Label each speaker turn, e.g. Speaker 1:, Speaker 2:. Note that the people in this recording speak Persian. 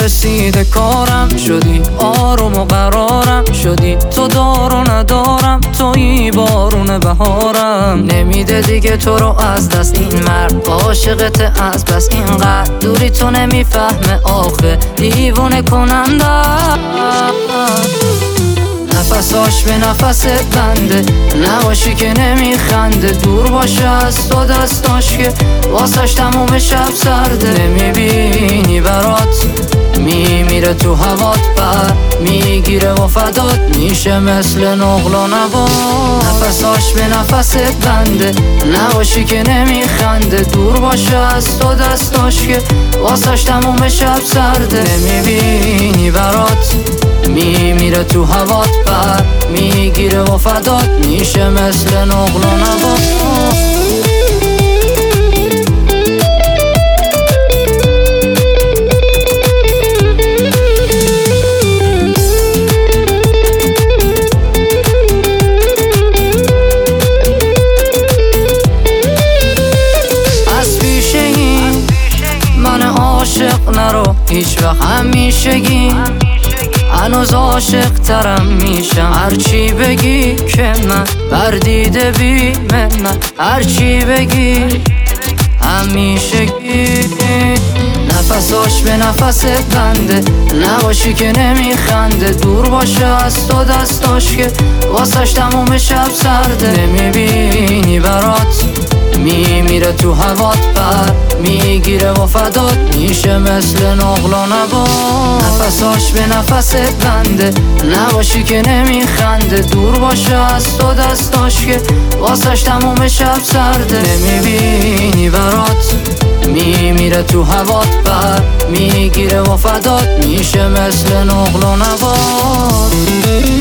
Speaker 1: رسیده کارم شدی، آروم و قرارم شدی، تو دار و ندارم، تویی بارون بهارم. نمیده دیگه تو رو از دست این مرد، عاشقت از بس اینقدر دوری، تو نمیفهمه آخه دیوونه کننده. نفساش به نفست بنده، نباشی که نمیخنده، دور باشه از تو دستاش که واسش تموم شب سرده. نمیبینی برات میمیره تو هوات، بر میگیره و فدات میشه مثل نقل و نبات. نفساش به نفست بنده، نباشی که نمیخنده، دور باشه از تو دستاش که واسش تموم شب سرده. نمیبینی برات میمیره تو هوات، بر میگیره و فدات میشه مثل نقل و نبات. از پیش این من عاشق نرو هیچ وقت، همیشگی هنوز عاشق ترم میشم. هرچی بگی که من بردیده بی من، هرچی بگی همیشگی. نفساش به نفست بنده، نباشی که نمیخنده، دور باشه از تو دستاش که واسش تموم شب سرده. نمیبینی برات میمیره تو هوات، بر میگیره و فدات میشه مثل نقل و نبات. نفساش به نفست بنده، نباشی که نمیخنده، دور باشه از تو دستاش که واسش تموم شب سرده. نمیبینی برات میمیره تو هوات، بر میگیره و فدات میشه مثل نقل و نبات.